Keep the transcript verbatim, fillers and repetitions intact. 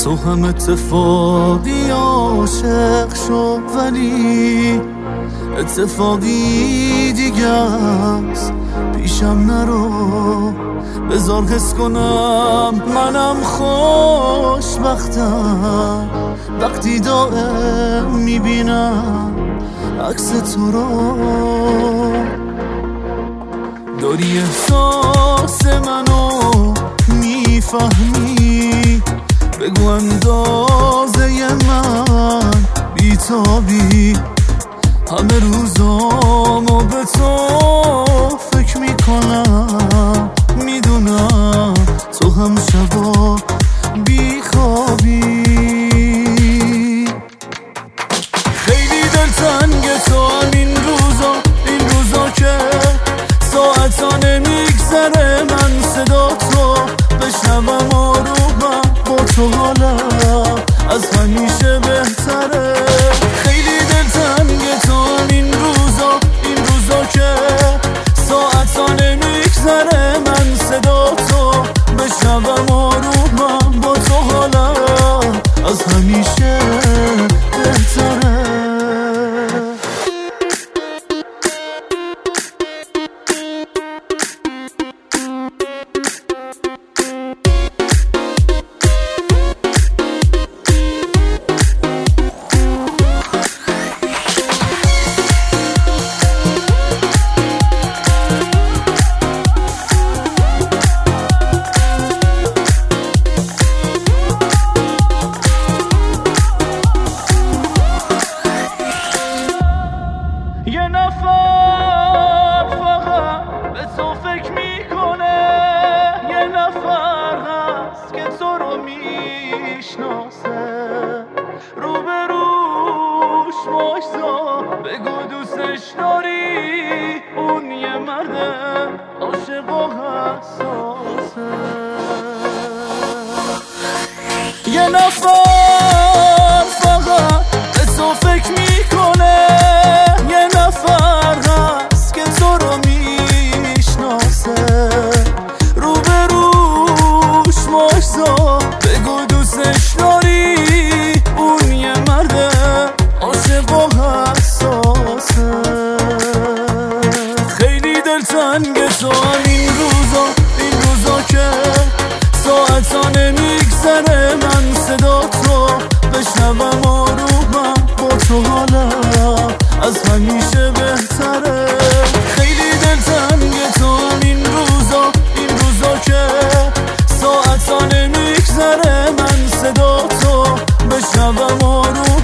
تو هم اتفاقی عاشق شو، ولی اتفاقی دیگه است پیشم نرو. بذار حس کنم منم خوشبختم وقتی دائم میبینم عکس تو رو. داری احساس منو میفهمی، بگو اندازه من بیتابی. همه روزامو به تو فکر میکنم، میدونم تو هم شبا بیخوابی. خیلی دلتنگ تو هم این روزا، این روزا که ساعتا نمیگذره من صدا تو بشنوم آرومم با تو حالم از همیشه بهتره. خیلی دلتنگ تو هم این روزا، این روزا که ساعتا نمیگذره من صدا تو بشنوم آرومم با تو حالم از همیشه بهتره. یه نفر فقط به تو فکر میکنه، یه نفر هست که تو رو میشناسه. روبروش وایسا بگو دوستش داری، اون یه مرده عاشق و حساسه. یه نفر فقط به تو فکر میکنه، یه نفر هست که تو رو میشناسه. روبروش وایسا بگو دوستش داری، اون یه مرده عاشق و حساسه. خیلی دلتنگ تو هم این روزا، این روزا که ساعتا نمیگذره من صدا تو بشنوم آرومم با تو حالم از همیشه بهتره. خیلی دلتنگ تو هم این روزا، این روزا که ساعتا نمیگذره من صدا تو بشنوم آرومم